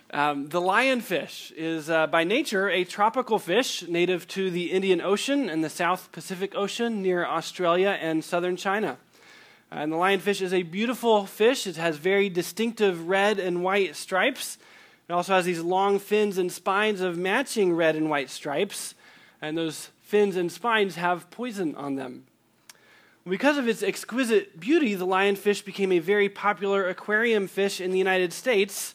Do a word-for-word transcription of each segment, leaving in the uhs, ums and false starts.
Um, the lionfish is uh, by nature a tropical fish native to the Indian Ocean and the South Pacific Ocean near Australia and southern China. Uh, and the lionfish is a beautiful fish. It has very distinctive red and white stripes. It also has these long fins and spines of matching red and white stripes. And those fins and spines have poison on them. Because of its exquisite beauty, the lionfish became a very popular aquarium fish in the United States.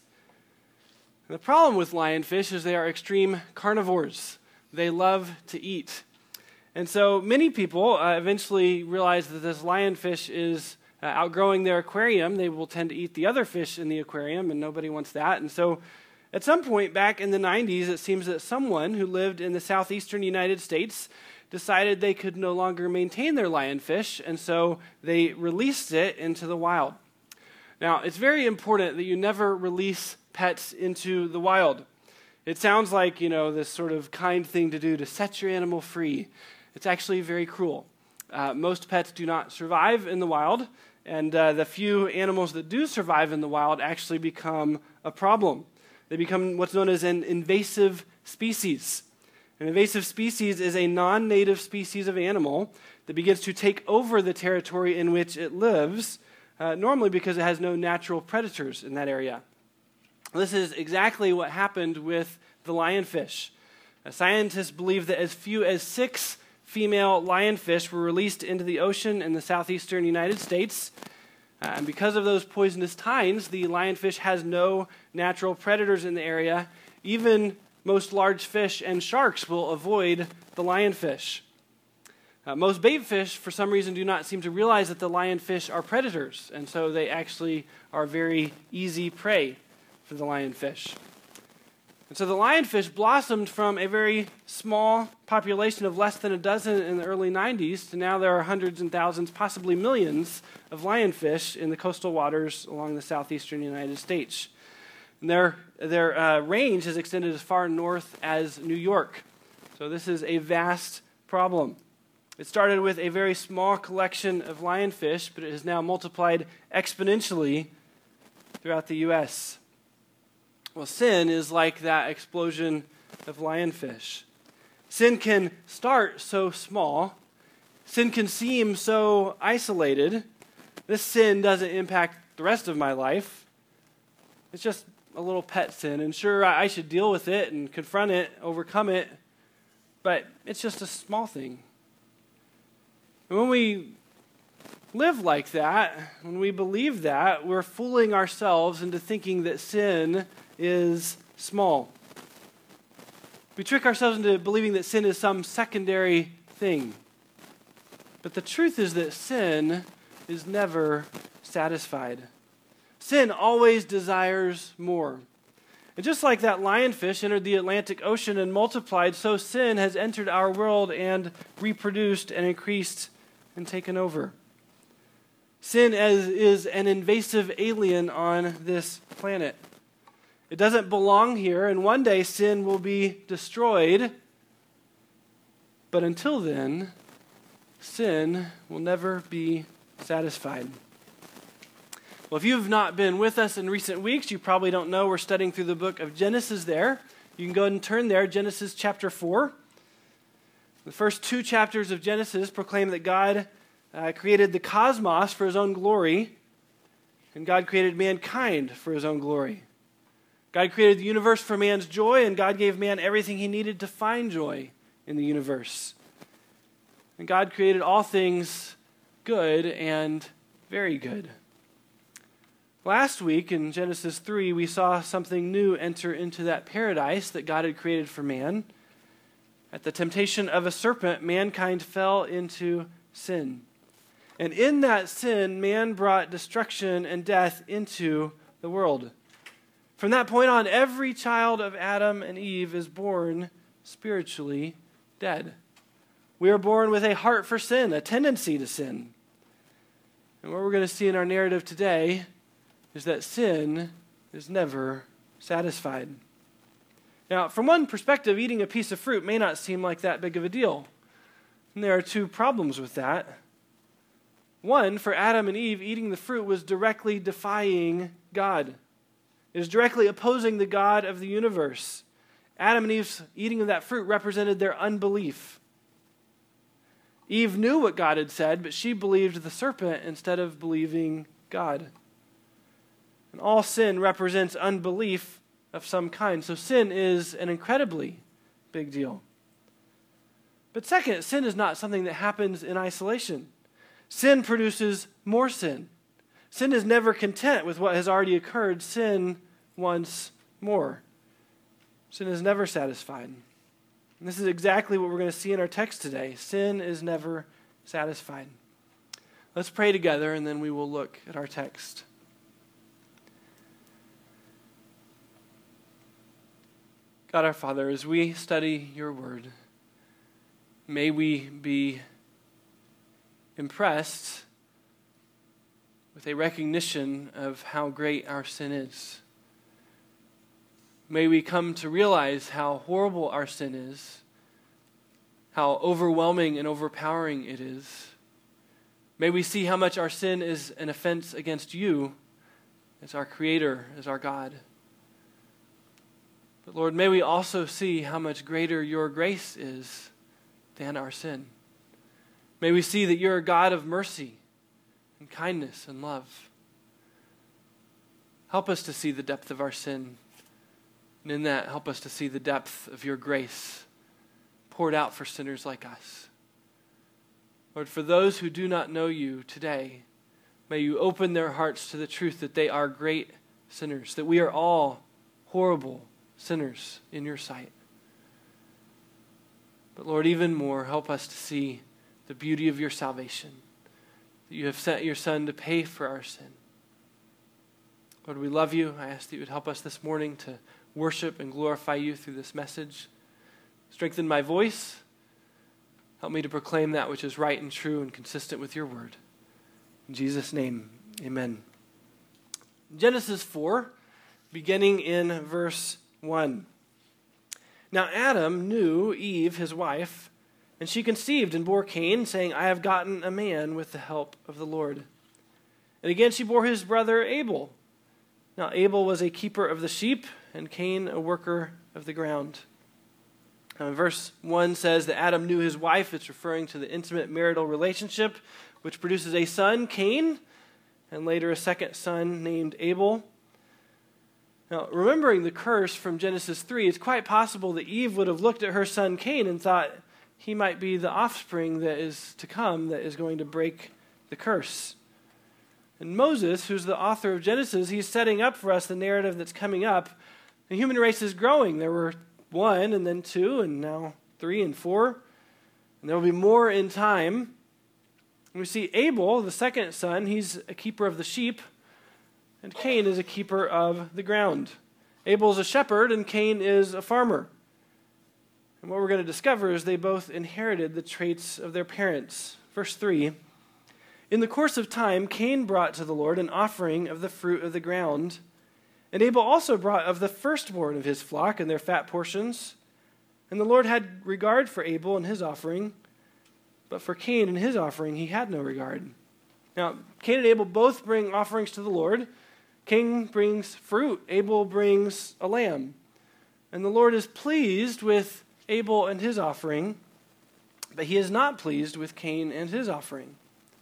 The problem with lionfish is they are extreme carnivores. They love to eat. And so many people uh, eventually realize that this lionfish is uh, outgrowing their aquarium. They will tend to eat the other fish in the aquarium, and nobody wants that. And so at some point back in the nineties, it seems that someone who lived in the southeastern United States decided they could no longer maintain their lionfish, and so they released it into the wild. Now, it's very important that you never release pets into the wild. It sounds like, you know, this sort of kind thing to do to set your animal free. It's actually very cruel. Uh, most pets do not survive in the wild, and uh, the few animals that do survive in the wild actually become a problem. They become what's known as an invasive species. An invasive species is a non-native species of animal that begins to take over the territory in which it lives, uh, normally because it has no natural predators in that area. This is exactly what happened with the lionfish. Uh, scientists believe that as few as six female lionfish were released into the ocean in the southeastern United States. Uh, and because of those poisonous tines, the lionfish has no natural predators in the area. Even most large fish and sharks will avoid the lionfish. Uh, most bait fish, for some reason, do not seem to realize that the lionfish are predators, and so they actually are very easy prey for the lionfish. And so the lionfish blossomed from a very small population of less than a dozen in the early nineties to now there are hundreds and thousands, possibly millions, of lionfish in the coastal waters along the southeastern United States. And their their uh, range has extended as far north as New York. So this is a vast problem. It started with a very small collection of lionfish, but it has now multiplied exponentially throughout the U S Well, sin is like that explosion of lionfish. Sin can start so small. Sin can seem so isolated. This sin doesn't impact the rest of my life. It's just a little pet sin, and sure, I should deal with it and confront it, overcome it, but it's just a small thing. And when we live like that, when we believe that, we're fooling ourselves into thinking that sin is small. We trick ourselves into believing that sin is some secondary thing. But the truth is that sin is never satisfied. Sin always desires more. And just like that lionfish entered the Atlantic Ocean and multiplied, so sin has entered our world and reproduced and increased and taken over. Sin as, is an invasive alien on this planet. It doesn't belong here, and one day sin will be destroyed. But until then, sin will never be satisfied. Well, if you've not been with us in recent weeks, you probably don't know we're studying through the book of Genesis there. You can go ahead and turn there, Genesis chapter four. The first two chapters of Genesis proclaim that God uh, created the cosmos for his own glory, and God created mankind for his own glory. God created the universe for man's joy, and God gave man everything he needed to find joy in the universe. And God created all things good and very good. Last week in Genesis three, we saw something new enter into that paradise that God had created for man. At the temptation of a serpent, mankind fell into sin. And in that sin, man brought destruction and death into the world. From that point on, every child of Adam and Eve is born spiritually dead. We are born with a heart for sin, a tendency to sin. And what we're going to see in our narrative today is that sin is never satisfied. Now, from one perspective, eating a piece of fruit may not seem like that big of a deal. And there are two problems with that. One, for Adam and Eve, eating the fruit was directly defying God. It is directly opposing the God of the universe. Adam and Eve's eating of that fruit represented their unbelief. Eve knew what God had said, but she believed the serpent instead of believing God. And all sin represents unbelief of some kind. So sin is an incredibly big deal. But second, sin is not something that happens in isolation. Sin produces more sin. Sin is never content with what has already occurred. Sin wants more. Sin is never satisfied. And this is exactly what we're going to see in our text today. Sin is never satisfied. Let's pray together, and then we will look at our text. God our Father, as we study your word, may we be impressed with a recognition of how great our sin is. May we come to realize how horrible our sin is, how overwhelming and overpowering it is. May we see how much our sin is an offense against you as our Creator, as our God. But Lord, may we also see how much greater your grace is than our sin. May we see that you're a God of mercy and kindness and love. Help us to see the depth of our sin. And in that, help us to see the depth of your grace poured out for sinners like us. Lord, for those who do not know you today, may you open their hearts to the truth that they are great sinners, that we are all horrible sinners in your sight. But Lord, even more, help us to see the beauty of your salvation, that you have sent your Son to pay for our sin. Lord, we love you. I ask that you would help us this morning to worship and glorify you through this message. Strengthen my voice. Help me to proclaim that which is right and true and consistent with your word. In Jesus' name, amen. Genesis four, beginning in verse one. Now Adam knew Eve, his wife, and she conceived and bore Cain, saying, I have gotten a man with the help of the Lord. And again she bore his brother Abel. Now Abel was a keeper of the sheep, and Cain a worker of the ground. Now, verse one says that Adam knew his wife. It's referring to the intimate marital relationship, which produces a son, Cain, and later a second son named Abel. Now, remembering the curse from Genesis three, it's quite possible that Eve would have looked at her son Cain and thought he might be the offspring that is to come that is going to break the curse. And Moses, who's the author of Genesis, he's setting up for us the narrative that's coming up. The human race is growing. There were one, and then two, and now three and four. And there will be more in time. And we see Abel, the second son, he's a keeper of the sheep, and Cain is a keeper of the ground. Abel is a shepherd, and Cain is a farmer. And what we're going to discover is they both inherited the traits of their parents. Verse three, in the course of time, Cain brought to the Lord an offering of the fruit of the ground, and Abel also brought of the firstborn of his flock and their fat portions. And the Lord had regard for Abel and his offering, but for Cain and his offering he had no regard. Now, Cain and Abel both bring offerings to the Lord. Cain brings fruit, Abel brings a lamb. And the Lord is pleased with Abel and his offering, but he is not pleased with Cain and his offering.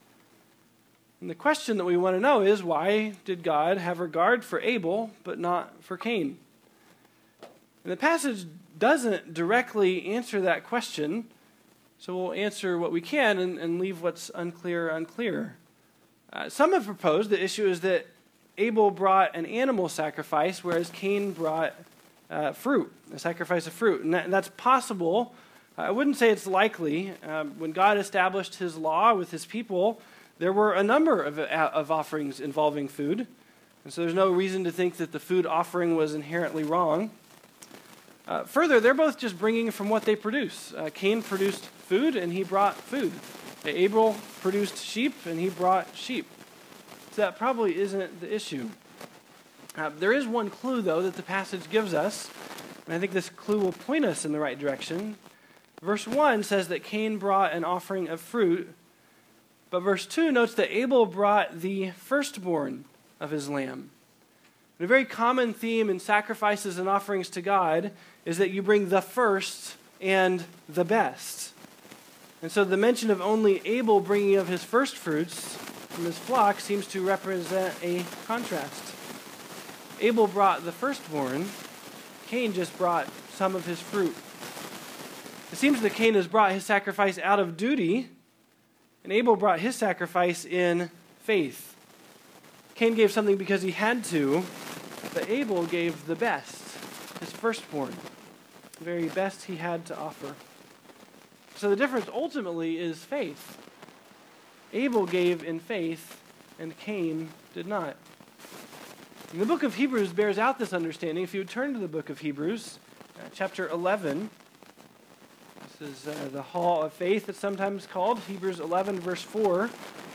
And the question that we want to know is, why did God have regard for Abel but not for Cain? And the passage doesn't directly answer that question, so we'll answer what we can and, and leave what's unclear unclear. Uh, some have proposed the issue is that Abel brought an animal sacrifice, whereas Cain brought uh, fruit, a sacrifice of fruit. And, that, and that's possible. I wouldn't say it's likely. Um, when God established his law with his people, there were a number of, of offerings involving food, and so there's no reason to think that the food offering was inherently wrong. Uh, further, they're both just bringing from what they produce. Uh, Cain produced food, and he brought food. Abel produced sheep, and he brought sheep. So that probably isn't the issue. Uh, there is one clue, though, that the passage gives us, and I think this clue will point us in the right direction. Verse one says that Cain brought an offering of fruit, but verse two notes that Abel brought the firstborn of his lamb. And a very common theme in sacrifices and offerings to God is that you bring the first and the best. And so the mention of only Abel bringing of his first fruits from his flock seems to represent a contrast. Abel brought the firstborn. Cain just brought some of his fruit. It seems that Cain has brought his sacrifice out of duty, and Abel brought his sacrifice in faith. Cain gave something because he had to, but Abel gave the best, his firstborn, the very best he had to offer. So the difference ultimately is faith. Abel gave in faith, and Cain did not. And the book of Hebrews bears out this understanding. If you would turn to the book of Hebrews, uh, chapter eleven. This is uh, the hall of faith, it's sometimes called. Hebrews eleven, verse four.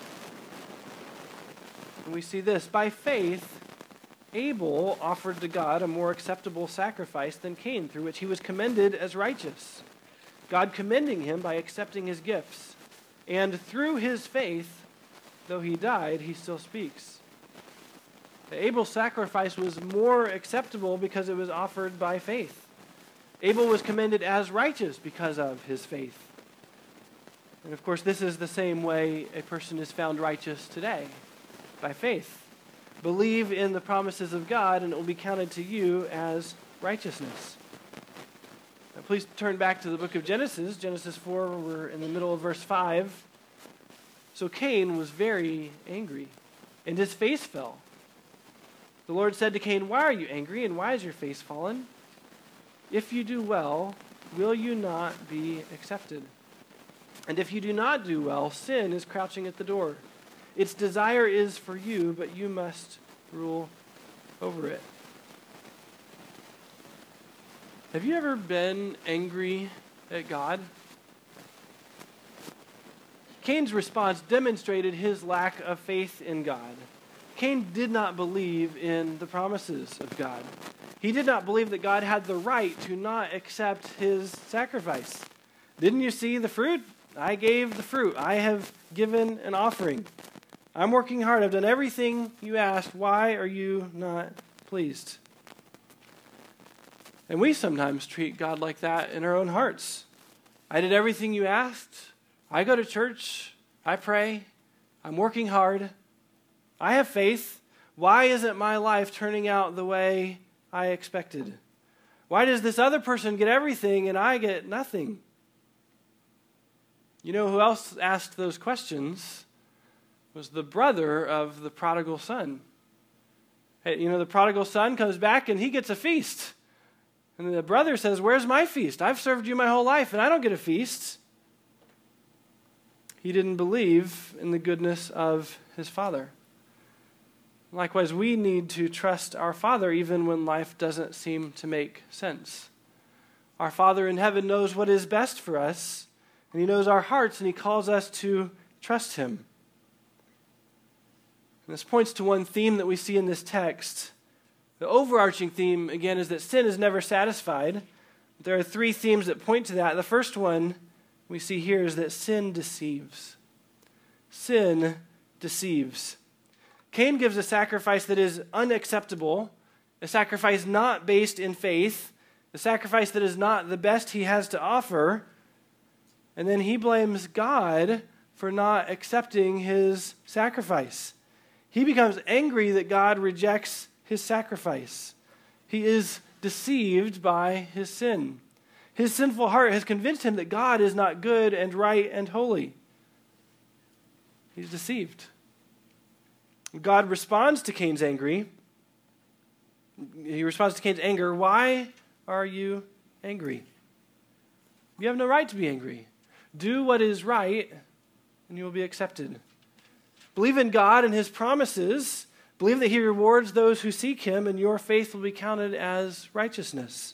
And we see this: by faith, Abel offered to God a more acceptable sacrifice than Cain, through which he was commended as righteous, God commending him by accepting his gifts. And through his faith, though he died, he still speaks. Abel's sacrifice was more acceptable because it was offered by faith. Abel was commended as righteous because of his faith. And of course, this is the same way a person is found righteous today, by faith. Believe in the promises of God, and it will be counted to you as righteousness. Now, please turn back to the book of Genesis, Genesis four. We're in the middle of verse five. So Cain was very angry, and his face fell. The Lord said to Cain, "Why are you angry, and why is your face fallen? If you do well, will you not be accepted? And if you do not do well, sin is crouching at the door. Its desire is for you, but you must rule over it." Have you ever been angry at God? Cain's response demonstrated his lack of faith in God. Cain did not believe in the promises of God. He did not believe that God had the right to not accept his sacrifice. Didn't you see the fruit? I gave the fruit. I have given an offering. I'm working hard. I've done everything you asked. Why are you not pleased? And we sometimes treat God like that in our own hearts. I did everything you asked. I go to church. I pray. I'm working hard. I have faith. Why isn't my life turning out the way I expected? Why does this other person get everything and I get nothing? You know who else asked those questions? Was the brother of the prodigal son. Hey, you know, the prodigal son comes back and he gets a feast. And the brother says, "Where's my feast? I've served you my whole life and I don't get a feast." He didn't believe in the goodness of his father. Likewise, we need to trust our Father even when life doesn't seem to make sense. Our Father in heaven knows what is best for us, and he knows our hearts, and he calls us to trust him. And this points to one theme that we see in this text. The overarching theme, again, is that sin is never satisfied. There are three themes that point to that. The first one we see here is that sin deceives. Sin deceives. Cain gives a sacrifice that is unacceptable, a sacrifice not based in faith, a sacrifice that is not the best he has to offer, and then he blames God for not accepting his sacrifice. He becomes angry that God rejects his sacrifice. He is deceived by his sin. His sinful heart has convinced him that God is not good and right and holy. He's deceived. God responds to Cain's angry. He responds to Cain's anger. Why are you angry? You have no right to be angry. Do what is right, and you will be accepted. Believe in God and his promises. Believe that he rewards those who seek him, and your faith will be counted as righteousness.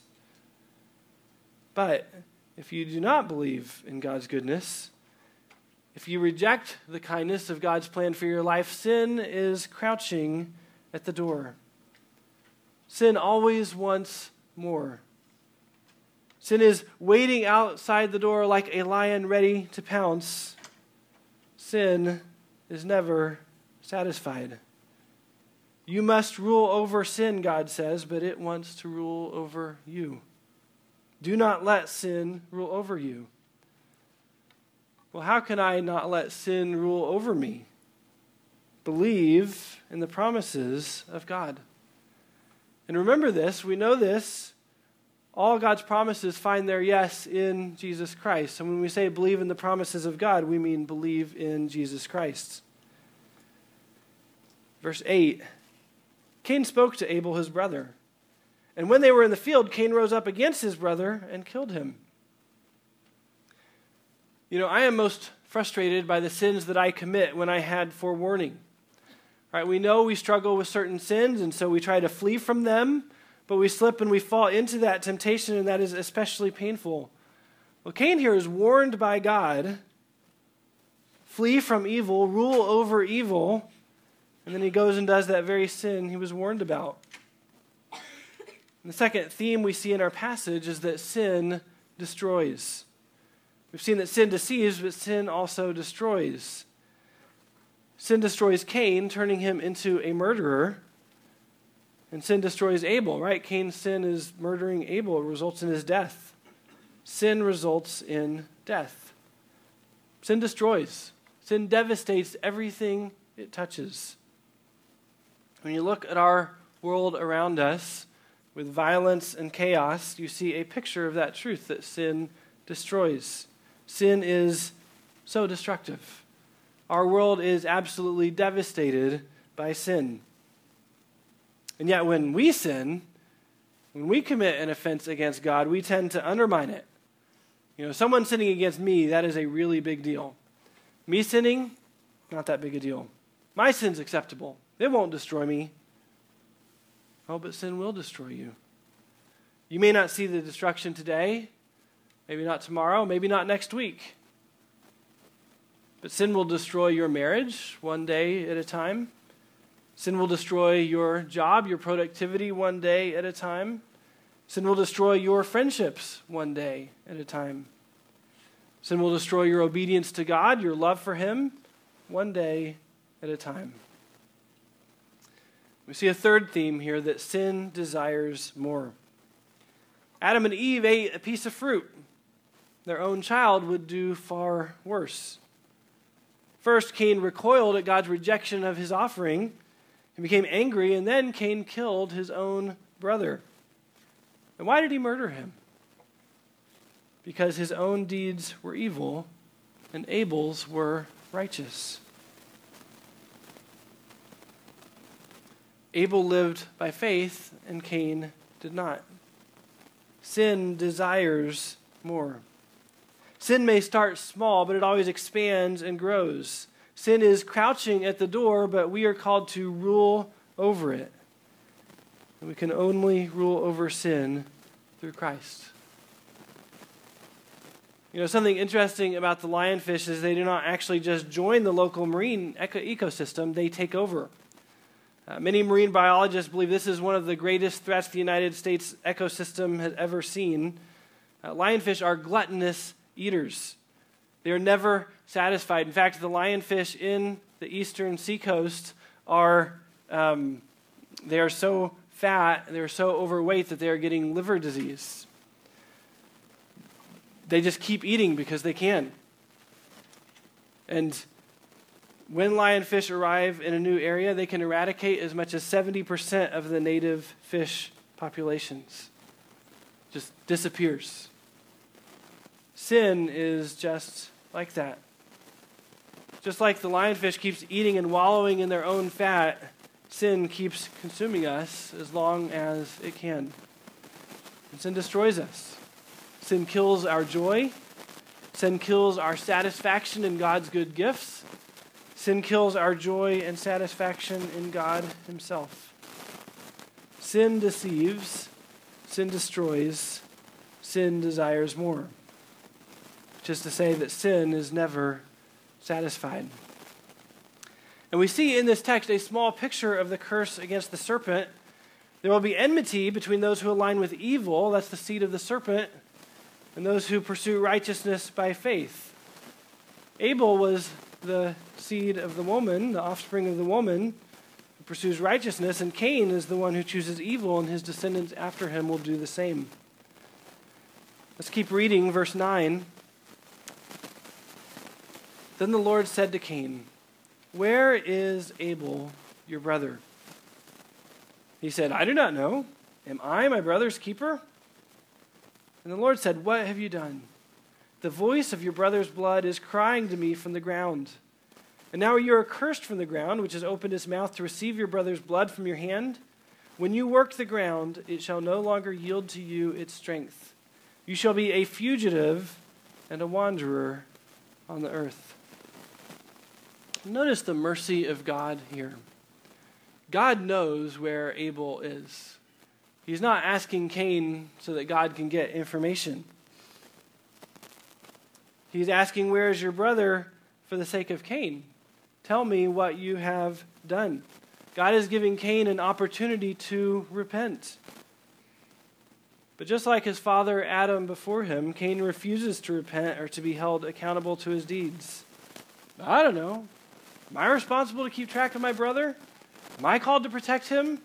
But if you do not believe in God's goodness, if you reject the kindness of God's plan for your life, sin is crouching at the door. Sin always wants more. Sin is waiting outside the door like a lion ready to pounce. Sin is never satisfied. You must rule over sin, God says, but it wants to rule over you. Do not let sin rule over you. Well, how can I not let sin rule over me? Believe in the promises of God. And remember this, we know this, all God's promises find their yes in Jesus Christ. And when we say believe in the promises of God, we mean believe in Jesus Christ. Verse eight, Cain spoke to Abel, his brother. And when they were in the field, Cain rose up against his brother and killed him. You know, I am most frustrated by the sins that I commit when I had forewarning. Right? We know we struggle with certain sins, and so we try to flee from them, but we slip and we fall into that temptation, and that is especially painful. Well, Cain here is warned by God, flee from evil, rule over evil, and then he goes and does that very sin he was warned about. And the second theme we see in our passage is that sin destroys. We've seen that sin deceives, but sin also destroys. Sin destroys Cain, turning him into a murderer. And sin destroys Abel, right? Cain's sin is murdering Abel. It results in his death. Sin results in death. Sin destroys. Sin devastates everything it touches. When you look at our world around us with violence and chaos, you see a picture of that truth that sin destroys. Sin is so destructive. Our world is absolutely devastated by sin. And yet when we sin, when we commit an offense against God, we tend to undermine it. You know, someone sinning against me, that is a really big deal. Me sinning, not that big a deal. My sin's acceptable. It won't destroy me. Oh, but sin will destroy you. You may not see the destruction today, maybe not tomorrow, maybe not next week. But sin will destroy your marriage one day at a time. Sin will destroy your job, your productivity one day at a time. Sin will destroy your friendships one day at a time. Sin will destroy your obedience to God, your love for Him, one day at a time. We see a third theme here, that sin desires more. Adam and Eve ate a piece of fruit. Their own child would do far worse. First, Cain recoiled at God's rejection of his offering. He became angry, and then Cain killed his own brother. And why did he murder him? Because his own deeds were evil, and Abel's were righteous. Abel lived by faith, and Cain did not. Sin desires more. Sin may start small, but it always expands and grows. Sin is crouching at the door, but we are called to rule over it. And we can only rule over sin through Christ. You know, something interesting about the lionfish is they do not actually just join the local marine eco- ecosystem, they take over. Uh, many marine biologists believe this is one of the greatest threats the United States ecosystem has ever seen. Uh, lionfish are gluttonous eaters. They are never satisfied. In fact, the lionfish in the eastern seacoast are um, they are so fat, they are so overweight that they are getting liver disease. They just keep eating because they can. And when lionfish arrive in a new area, they can eradicate as much as seventy percent of the native fish populations. Just disappears. Sin is just like that. Just like the lionfish keeps eating and wallowing in their own fat, sin keeps consuming us as long as it can. And sin destroys us. Sin kills our joy. Sin kills our satisfaction in God's good gifts. Sin kills our joy and satisfaction in God Himself. Sin deceives. Sin destroys. Sin desires more. Which is to say that sin is never satisfied. And we see in this text a small picture of the curse against the serpent. There will be enmity between those who align with evil, that's the seed of the serpent, and those who pursue righteousness by faith. Abel was the seed of the woman, the offspring of the woman, who pursues righteousness, and Cain is the one who chooses evil, and his descendants after him will do the same. Let's keep reading verse nine. Then the Lord said to Cain, "Where is Abel, your brother?" He said, "I do not know. Am I my brother's keeper?" And the Lord said, "What have you done? The voice of your brother's blood is crying to me from the ground. And now you are cursed from the ground, which has opened its mouth to receive your brother's blood from your hand. When you work the ground, it shall no longer yield to you its strength. You shall be a fugitive and a wanderer on the earth." Notice the mercy of God here. God knows where Abel is. He's not asking Cain so that God can get information. He's asking, "Where is your brother?" for the sake of Cain. Tell me what you have done. God is giving Cain an opportunity to repent. But just like his father Adam before him, Cain refuses to repent or to be held accountable to his deeds. I don't know. Am I responsible to keep track of my brother? Am I called to protect him?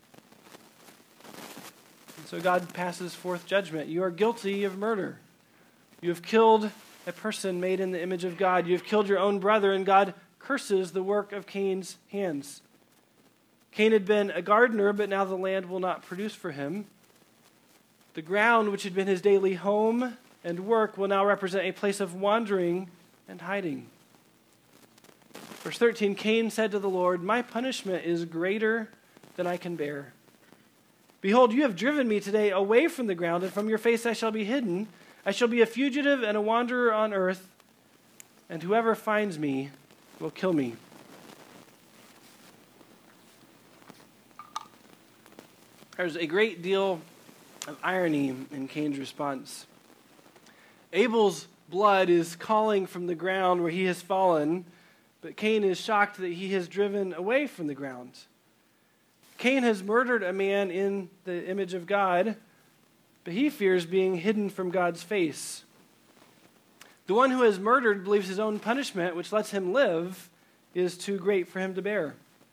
And so God passes forth judgment. You are guilty of murder. You have killed a person made in the image of God. You have killed your own brother, and God curses the work of Cain's hands. Cain had been a gardener, but now the land will not produce for him. The ground, which had been his daily home and work, will now represent a place of wandering and hiding. Verse thirteen, Cain said to the Lord, "My punishment is greater than I can bear. Behold, you have driven me today away from the ground, and from your face I shall be hidden. I shall be a fugitive and a wanderer on earth, and whoever finds me will kill me." There's a great deal of irony in Cain's response. Abel's blood is calling from the ground where he has fallen, but Cain is shocked that he has driven away from the ground. Cain has murdered a man in the image of God, but he fears being hidden from God's face. The one who has murdered believes his own punishment, which lets him live, is too great for him to bear.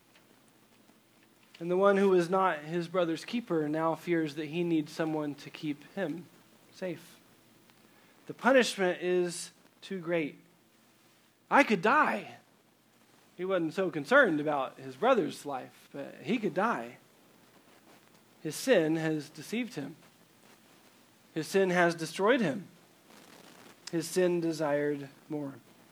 And the one who is not his brother's keeper now fears that he needs someone to keep him safe. The punishment is too great. I could die. He wasn't so concerned about his brother's life, but he could die. His sin has deceived him. His sin has destroyed him. His sin desired more.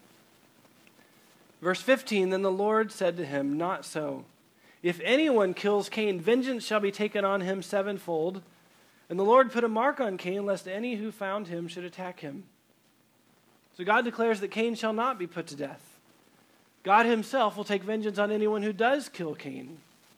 Verse fifteen, then the Lord said to him, "Not so. If anyone kills Cain, vengeance shall be taken on him sevenfold." And the Lord put a mark on Cain, lest any who found him should attack him. So God declares that Cain shall not be put to death. God himself will take vengeance on anyone who does kill Cain.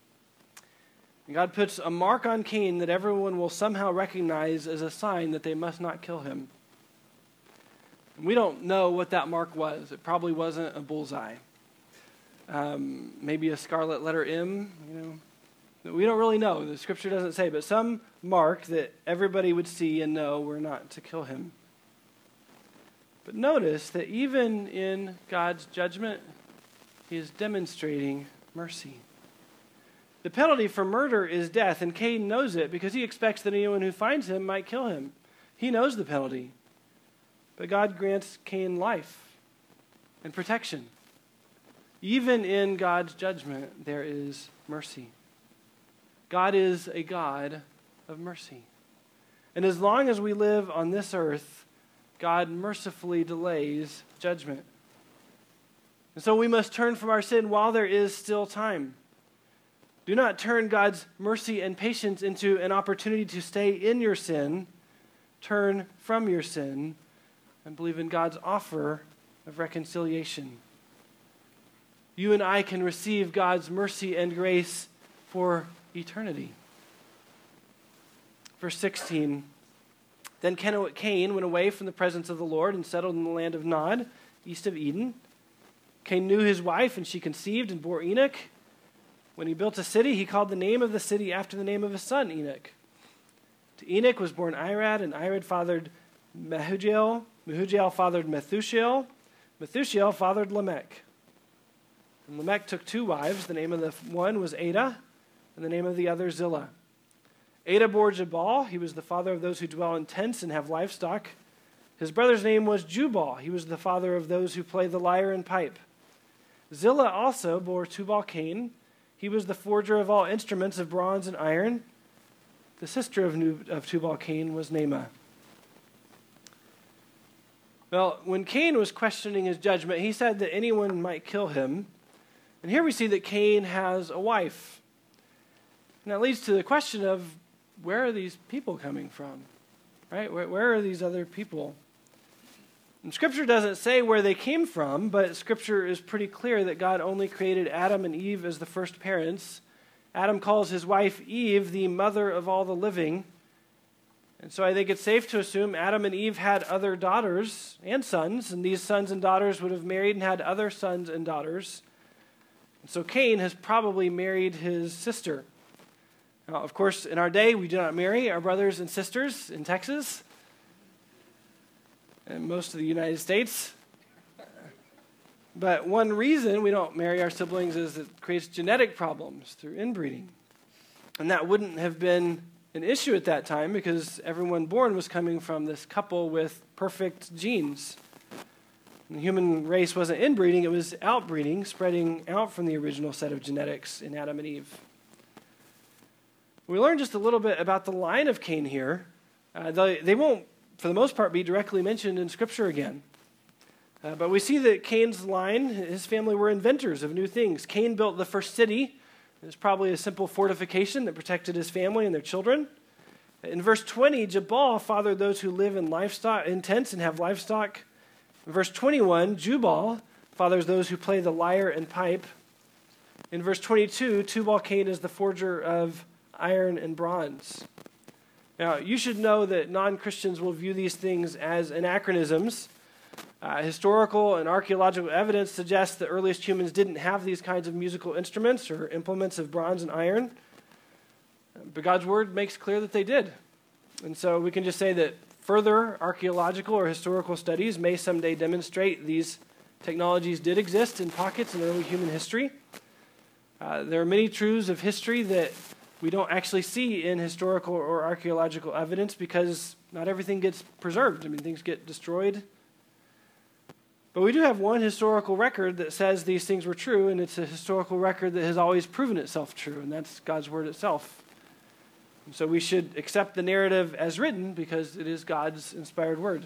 And God puts a mark on Cain that everyone will somehow recognize as a sign that they must not kill him. And we don't know what that mark was. It probably wasn't a bullseye. Um, maybe a scarlet letter M, you know. We don't really know. The scripture doesn't say, but some mark that everybody would see and know we're not to kill him. But notice that even in God's judgment, he is demonstrating mercy. The penalty for murder is death, and Cain knows it because he expects that anyone who finds him might kill him. He knows the penalty. But God grants Cain life and protection. Even in God's judgment, there is mercy. God is a God of mercy. And as long as we live on this earth, God mercifully delays judgment. And so we must turn from our sin while there is still time. Do not turn God's mercy and patience into an opportunity to stay in your sin. Turn from your sin and believe in God's offer of reconciliation. You and I can receive God's mercy and grace for eternity. Verse sixteen, then Cain went away from the presence of the Lord and settled in the land of Nod, east of Eden. Cain knew his wife, and she conceived and bore Enoch. When he built a city, he called the name of the city after the name of his son, Enoch. To Enoch was born Irad, and Irad fathered Mehujael. Mehujael fathered Methushael. Methushael fathered Lamech. And Lamech took two wives. The name of the one was Ada, and the name of the other Zillah. Ada bore Jabal. He was the father of those who dwell in tents and have livestock. His brother's name was Jubal. He was the father of those who play the lyre and pipe. Zillah also bore Tubal-Cain. He was the forger of all instruments of bronze and iron. The sister of, Nu- of Tubal-Cain was Naamah. Well, when Cain was questioning his judgment, he said that anyone might kill him. And here we see that Cain has a wife. And that leads to the question of, where are these people coming from? Right? Where, where are these other people? And Scripture doesn't say where they came from, but Scripture is pretty clear that God only created Adam and Eve as the first parents. Adam calls his wife Eve the mother of all the living. And so I think it's safe to assume Adam and Eve had other daughters and sons, and these sons and daughters would have married and had other sons and daughters. And so Cain has probably married his sister. Now, of course, in our day, we do not marry our brothers and sisters in Texas and most of the United States. But one reason we don't marry our siblings is it creates genetic problems through inbreeding. And that wouldn't have been an issue at that time because everyone born was coming from this couple with perfect genes. And the human race wasn't inbreeding, it was outbreeding, spreading out from the original set of genetics in Adam and Eve. We learned just a little bit about the line of Cain here. Uh, they, they won't, for the most part, be directly mentioned in Scripture again. Uh, but we see that Cain's line, his family were inventors of new things. Cain built the first city. It was probably a simple fortification that protected his family and their children. In verse twenty, Jabal fathered those who live in livestock, in tents and have livestock. In verse twenty-one, Jubal fathers those who play the lyre and pipe. In verse twenty-two, Tubal-Cain is the forger of iron and bronze. Now, you should know that non-Christians will view these things as anachronisms. Uh, historical and archaeological evidence suggests the earliest humans didn't have these kinds of musical instruments or implements of bronze and iron. But God's word makes clear that they did. And so we can just say that further archaeological or historical studies may someday demonstrate these technologies did exist in pockets in early human history. Uh, there are many truths of history that we don't actually see in historical or archaeological evidence because not everything gets preserved. I mean, things get destroyed. But we do have one historical record that says these things were true, and it's a historical record that has always proven itself true, and that's God's word itself. And so we should accept the narrative as written because it is God's inspired word.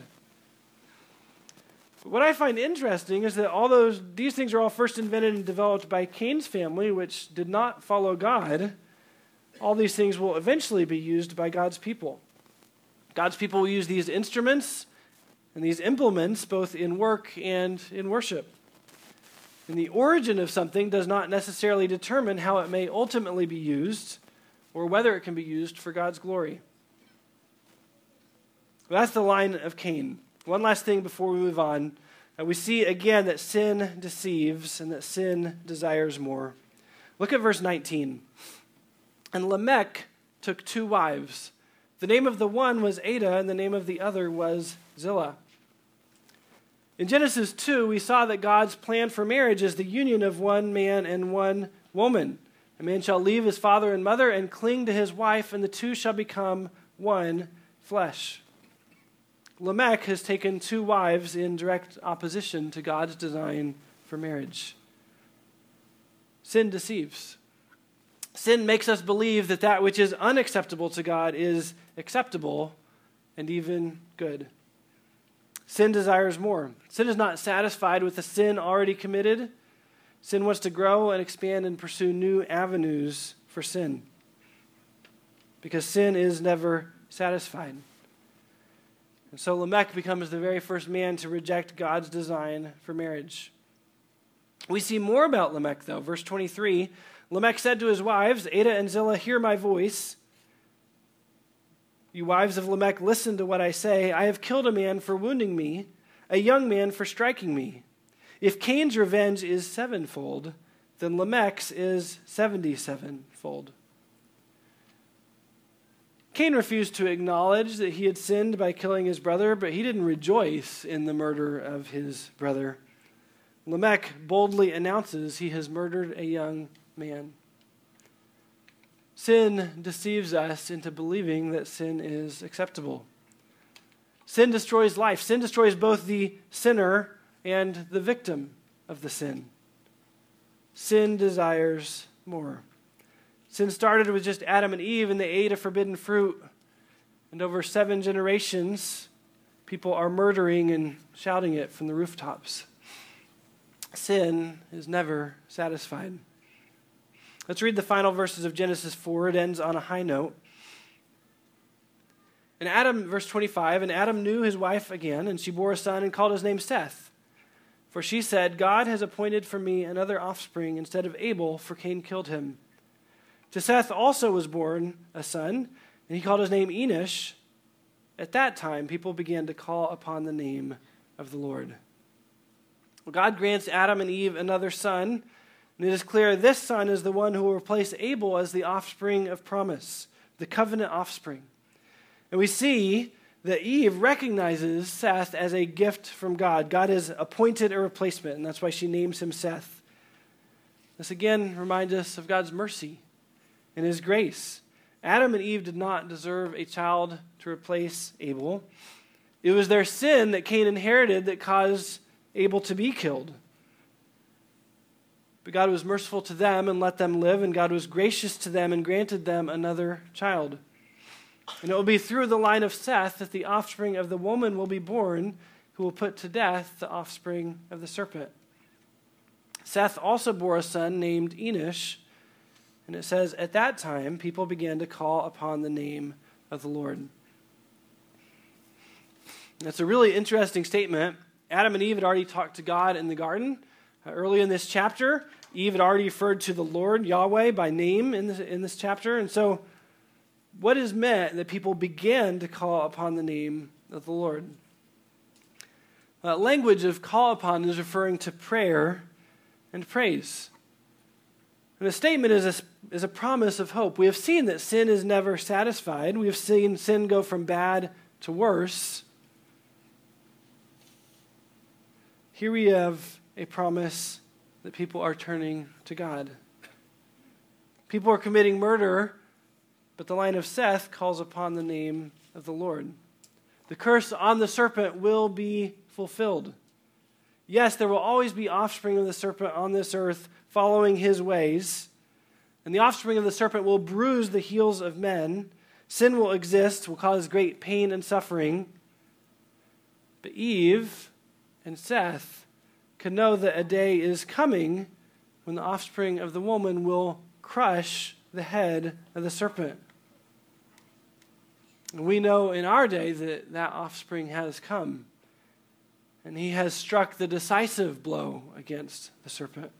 But what I find interesting is that all those these things are all first invented and developed by Cain's family, which did not follow God. All these things will eventually be used by God's people. God's people will use these instruments and these implements both in work and in worship. And the origin of something does not necessarily determine how it may ultimately be used or whether it can be used for God's glory. Well, that's the line of Cain. One last thing before we move on. Uh, we see again that sin deceives and that sin desires more. Look at verse nineteen. And Lamech took two wives. The name of the one was Ada, and the name of the other was Zillah. In Genesis two, we saw that God's plan for marriage is the union of one man and one woman. A man shall leave his father and mother and cling to his wife, and the two shall become one flesh. Lamech has taken two wives in direct opposition to God's design for marriage. Sin deceives. Sin makes us believe that that which is unacceptable to God is acceptable and even good. Sin desires more. Sin is not satisfied with the sin already committed. Sin wants to grow and expand and pursue new avenues for sin. Because sin is never satisfied. And so Lamech becomes the very first man to reject God's design for marriage. We see more about Lamech, though. Verse twenty-three, Lamech said to his wives, Ada and Zillah, hear my voice. You wives of Lamech, listen to what I say. I have killed a man for wounding me, a young man for striking me. If Cain's revenge is sevenfold, then Lamech's is seventy-sevenfold. Cain refused to acknowledge that he had sinned by killing his brother, but he didn't rejoice in the murder of his brother. Lamech boldly announces he has murdered a young man. Sin deceives us into believing that sin is acceptable. Sin destroys life. Sin destroys both the sinner and the victim of the sin. Sin desires more. Sin started with just Adam and Eve, and they ate a forbidden fruit. And over seven generations, people are murdering and shouting it from the rooftops. Sin is never satisfied. Let's read the final verses of Genesis four. It ends on a high note. And Adam, verse twenty-five, and Adam knew his wife again, and she bore a son and called his name Seth. For she said, God has appointed for me another offspring instead of Abel, for Cain killed him. To Seth also was born a son, and he called his name Enosh. At that time, people began to call upon the name of the Lord. Well, God grants Adam and Eve another son, and it is clear this son is the one who will replace Abel as the offspring of promise, the covenant offspring. And we see that Eve recognizes Seth as a gift from God. God has appointed a replacement, and that's why she names him Seth. This again reminds us of God's mercy and his grace. Adam and Eve did not deserve a child to replace Abel. It was their sin that Cain inherited that caused Abel to be killed. But God was merciful to them and let them live, and God was gracious to them and granted them another child. And it will be through the line of Seth that the offspring of the woman will be born, who will put to death the offspring of the serpent. Seth also bore a son named Enosh, and it says, at that time, people began to call upon the name of the Lord. That's a really interesting statement. Adam and Eve had already talked to God in the garden. Uh, early in this chapter, Eve had already referred to the Lord, Yahweh, by name in this, in this chapter. And so, what is meant that people began to call upon the name of the Lord? Uh, language of call upon is referring to prayer and praise. And the statement is a, is a promise of hope. We have seen that sin is never satisfied. We have seen sin go from bad to worse. Here we have a promise that people are turning to God. People are committing murder, but the line of Seth calls upon the name of the Lord. The curse on the serpent will be fulfilled. Yes, there will always be offspring of the serpent on this earth following his ways, and the offspring of the serpent will bruise the heels of men. Sin will exist, will cause great pain and suffering. But Eve and Seth can know that a day is coming when the offspring of the woman will crush the head of the serpent. And we know in our day that that offspring has come, and he has struck the decisive blow against the serpent.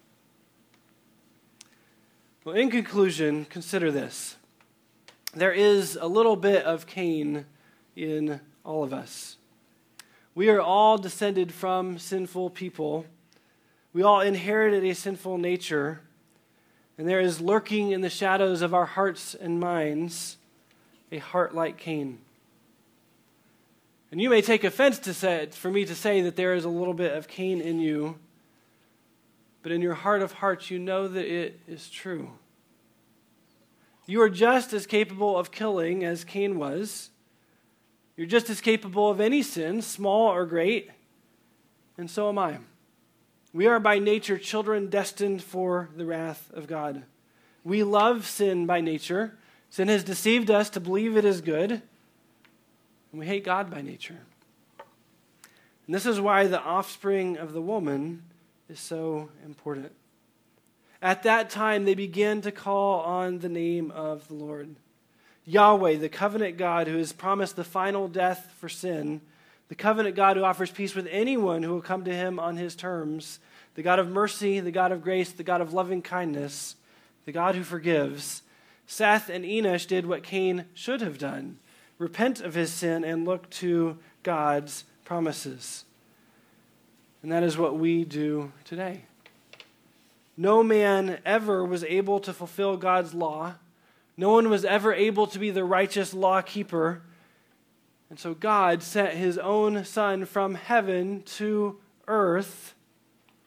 Well, in conclusion, consider this. There is a little bit of Cain in all of us. We are all descended from sinful people. We all inherited a sinful nature, and there is lurking in the shadows of our hearts and minds a heart like Cain. And you may take offense to say, for me to say that there is a little bit of Cain in you, but in your heart of hearts, you know that it is true. You are just as capable of killing as Cain was. You're just as capable of any sin, small or great, and so am I. We are by nature children destined for the wrath of God. We love sin by nature. Sin has deceived us to believe it is good, and we hate God by nature. And this is why the offspring of the woman is so important. At that time, they began to call on the name of the Lord. Yahweh, the covenant God who has promised the final death for sin, the covenant God who offers peace with anyone who will come to him on his terms, the God of mercy, the God of grace, the God of loving kindness, the God who forgives. Seth and Enosh did what Cain should have done, repent of his sin and look to God's promises. And that is what we do today. No man ever was able to fulfill God's law. No one was ever able to be the righteous law keeper. And so God sent his own Son from heaven to earth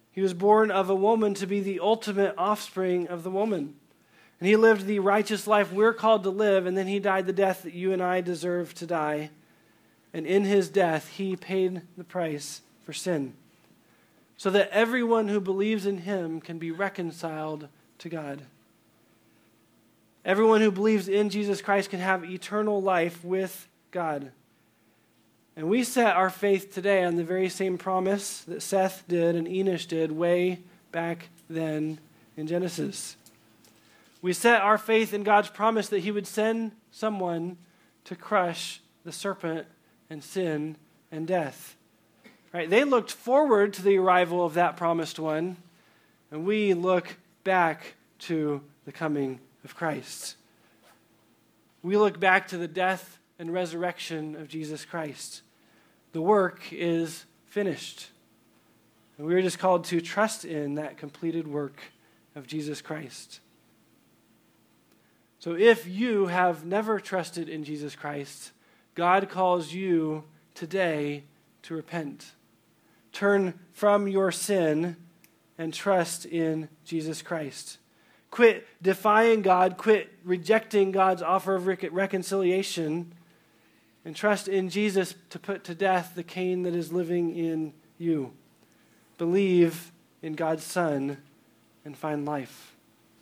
He was born of a woman to be the ultimate offspring of the woman. And he lived the righteous life we're called to live, and then he died the death that you and I deserve to die. And in his death, he paid the price for sin, so that everyone who believes in him can be reconciled to God. Everyone who believes in Jesus Christ can have eternal life with God. And we set our faith today on the very same promise that Seth did and Enosh did way back then in Genesis. We set our faith in God's promise that he would send someone to crush the serpent and sin and death. Right? They looked forward to the arrival of that promised one, and we look back to the coming of Christ. We look back to the death and resurrection of Jesus Christ. The work is finished. And we are just called to trust in that completed work of Jesus Christ. So if you have never trusted in Jesus Christ, God calls you today to repent. Turn from your sin and trust in Jesus Christ. Quit defying God, quit rejecting God's offer of reconciliation, and trust in Jesus to put to death the Cain that is living in you. Believe in God's Son and find life.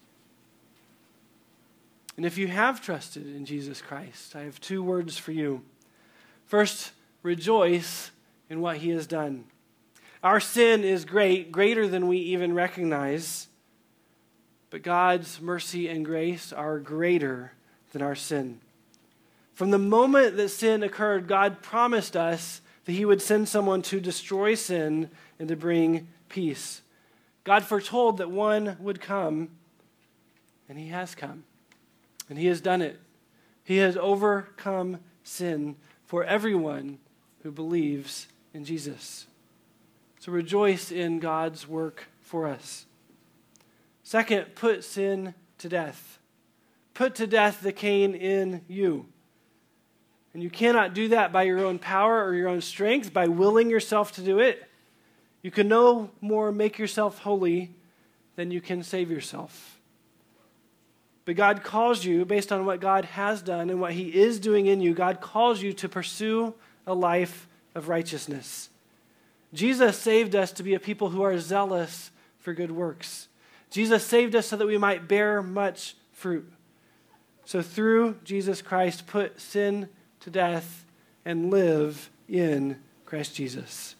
And if you have trusted in Jesus Christ, I have two words for you. First, rejoice in what he has done. Our sin is great, greater than we even recognize, but God's mercy and grace are greater than our sin. From the moment that sin occurred, God promised us that he would send someone to destroy sin and to bring peace. God foretold that one would come, and he has come. And he has done it. He has overcome sin for everyone who believes in Jesus. So rejoice in God's work for us. Second, put sin to death. Put to death the Cain in you. And you cannot do that by your own power or your own strength, by willing yourself to do it. You can no more make yourself holy than you can save yourself. But God calls you, based on what God has done and what he is doing in you, God calls you to pursue a life of righteousness. Jesus saved us to be a people who are zealous for good works. Jesus saved us so that we might bear much fruit. So through Jesus Christ, put sin to death and live in Christ Jesus.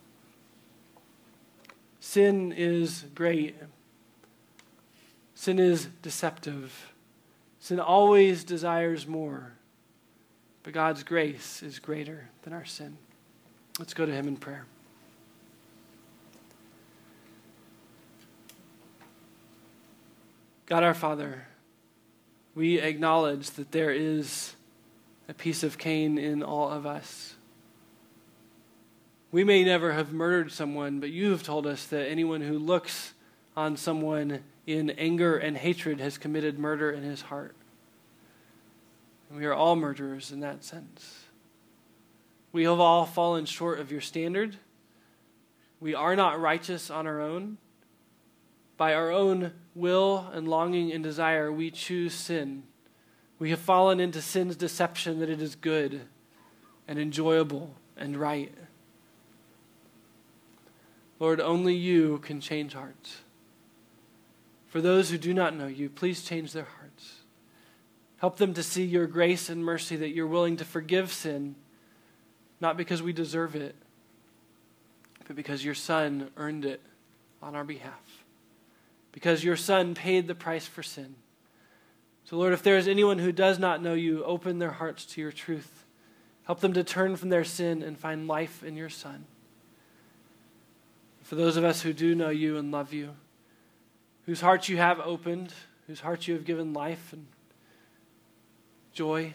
Sin is great. Sin is deceptive. Sin always desires more. But God's grace is greater than our sin. Let's go to him in prayer. God our Father, we acknowledge that there is a piece of Cain in all of us. We may never have murdered someone, but you have told us that anyone who looks on someone in anger and hatred has committed murder in his heart. And we are all murderers in that sense. We have all fallen short of your standard. We are not righteous on our own. By our own will and longing and desire, we choose sin. We have fallen into sin's deception that it is good and enjoyable and right. Lord, only you can change hearts. For those who do not know you, please change their hearts. Help them to see your grace and mercy, that you're willing to forgive sin, not because we deserve it, but because your Son earned it on our behalf. Because your Son paid the price for sin. So Lord, if there is anyone who does not know you, open their hearts to your truth. Help them to turn from their sin and find life in your Son. For those of us who do know you and love you, whose hearts you have opened, whose hearts you have given life and joy,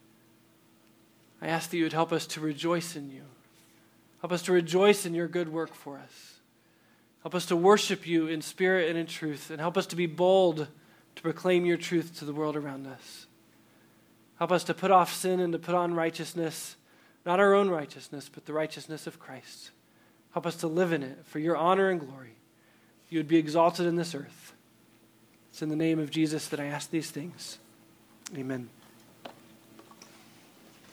I ask that you would help us to rejoice in you. Help us to rejoice in your good work for us. Help us to worship you in spirit and in truth, and help us to be bold to proclaim your truth to the world around us. Help us to put off sin and to put on righteousness, not our own righteousness, but the righteousness of Christ. Help us to live in it for your honor and glory. you would be exalted in this earth. It's in the name of Jesus that I ask these things. Amen.